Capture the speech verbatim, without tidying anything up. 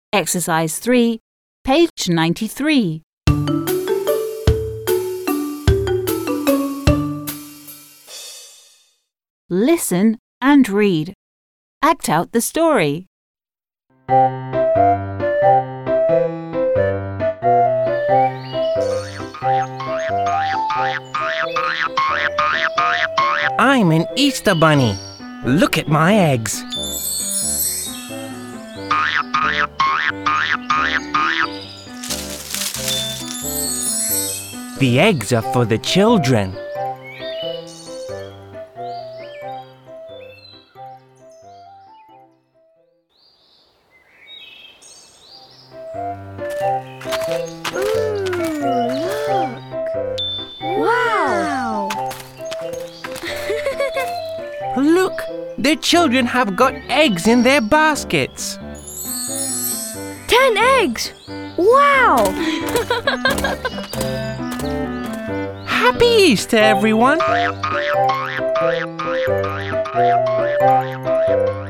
Exercise three, page ninety-three. Listen and read. Act out the story. I'm an Easter bunny. Look at my eggs. The eggs are for the children. Wow! Look, the children have got eggs in their baskets. Ten eggs! Wow! Happy Easter, everyone!